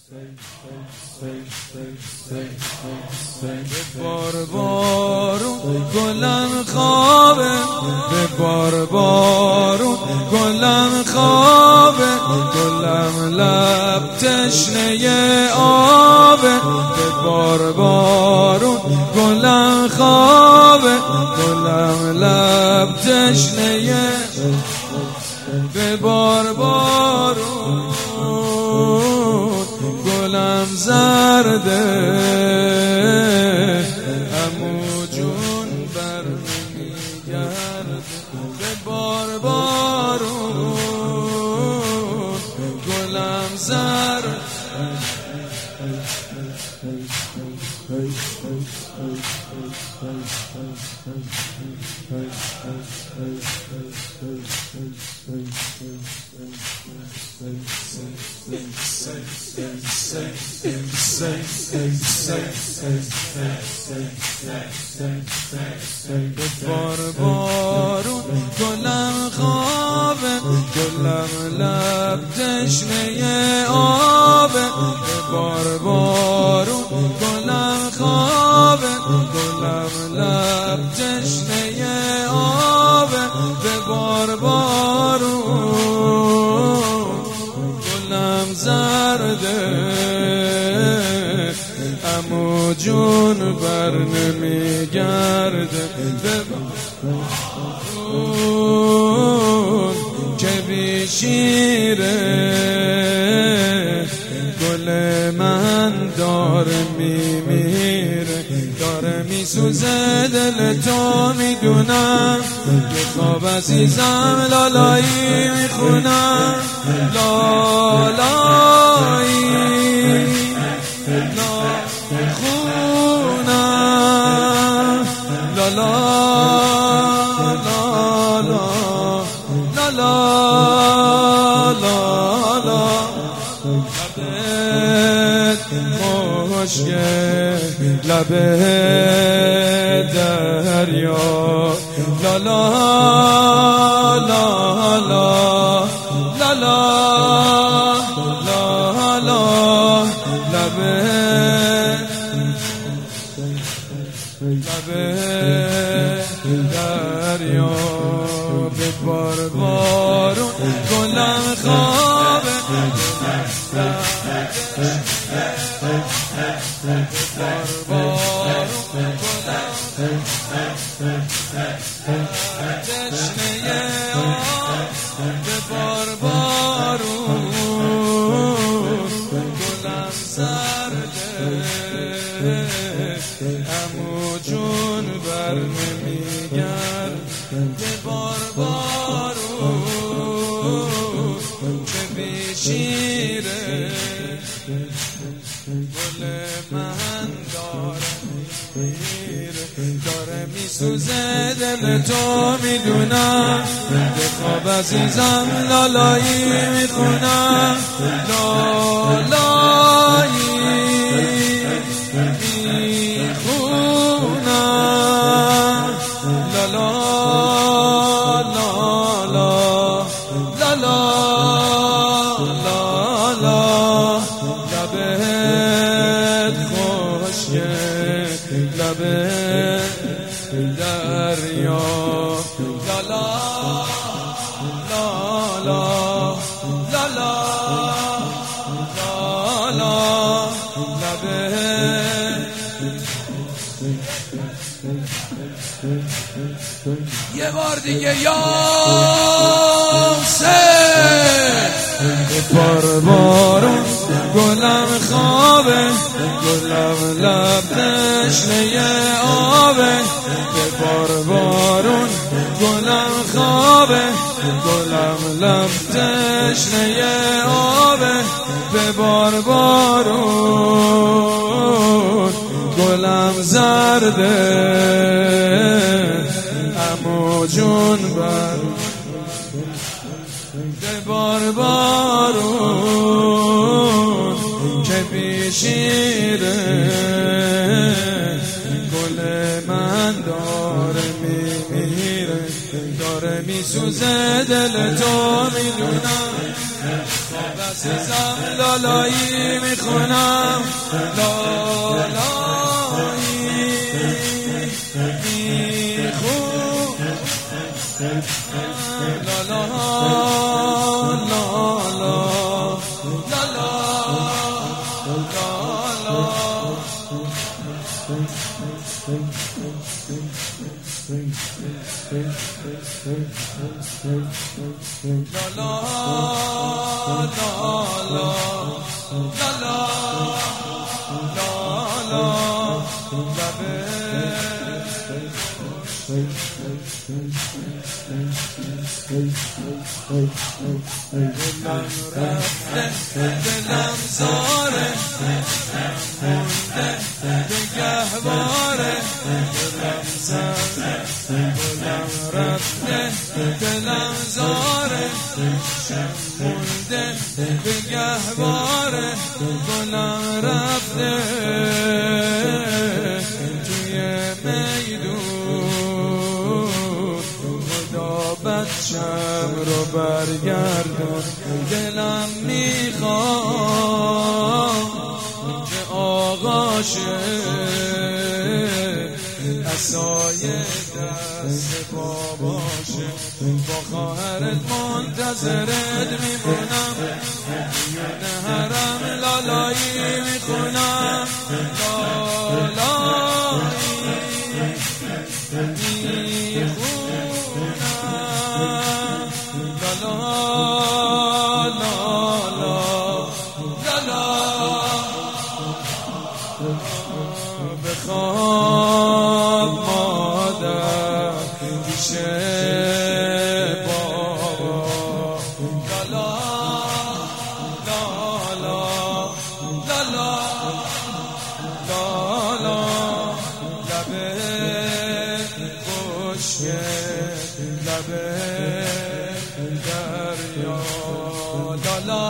به بار بارون گلم خوابه، به بار بارون گلم خوابه، گلم لب تشنه آبه. به بار بارون گلم خوابه، گلم لب تشنه. به بار بارون گلم زرده، عمو جون بر نمیگرده. به بار بارون گلم زرده. به بار بارون گلم خوابه، گلم لب تشنه آبه. به بار بارون گلم خوابه، گلم لب تشنه آبه. به بار بارون گلم زرده، عمو جون بر نمیگرده. به بارون که بی شیره، گل من داره میمیره، داره میسوزه دل تو میدونم. که خواب عزیزم لالایی میخونم، لالایی خونم، لالا لالا لالا لالا. لبت خشکه، لبت دریا، لالا لالا لالا لالا. لبت دریا. به بار بارون گلم خوابه، به بار بارون تشنه آب. به بار بارون گلم زرده، عمو جون بر نمیگرد. به بار بارون که بی شیره، گل من داره میره، داره میسوزه دل تو میدونم. به خواب عزیزم لالایی میخونم، لالایی میخونم، لالا لالا لالا لالا. لبت خشکه، لبت دریا، لالا لالا لالا لالا. یه بار دیگه یا به بار بارون گلم خوابه، گلم لب تشنه آبه. به بار بارون گلم خوابه، گلم لب تشنه آبه. به بار بارون گلم زرده، عمو جون بر. به بار بارون که بی شیره، گل من داره میمیره، داره میسوزه دل تو میدونم. عزیزم لالایی میخونم لالایی میخونم لالا دلم زاره مونده به گهواره دلم زاره دلم رفته دلم زاره مونده به گهواره دلم رفته توی میدون خدا بچم رو برگردون دلم میخوام که آغاشه عصای دست باباشه با خواهرت منتظرت میمونم میونه حرم لالایی میخونم لالایی بخواب مادر پیش بابا لالا لالا لالا لالا لبه خشک لبه دریا لالا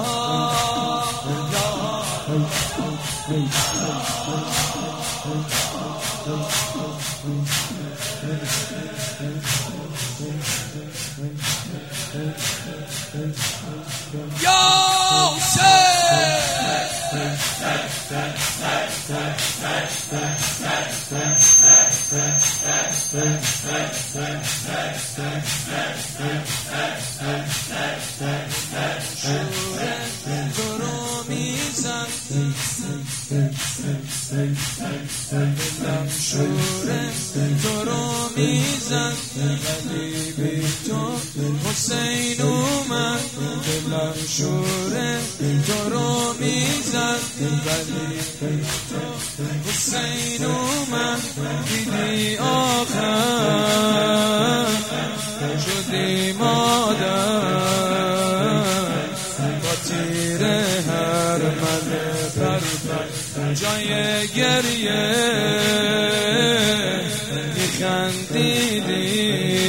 دلم شوره تو رو میزد ولی بی تو حسین اومد دلم شوره تو رو میزد ولی بی تو حسین اومد دیدی آخر شدی مادر با تیر هر مله جای گریه میخندیدی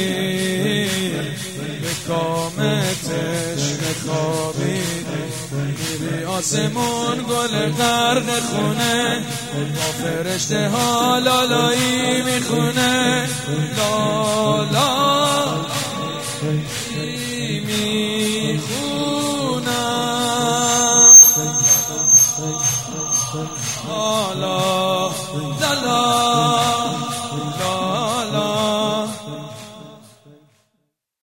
به کامتش خوابیدی میری آسمون گل غرق خونه با فرشته ها لالایی میخونه لالا میخونه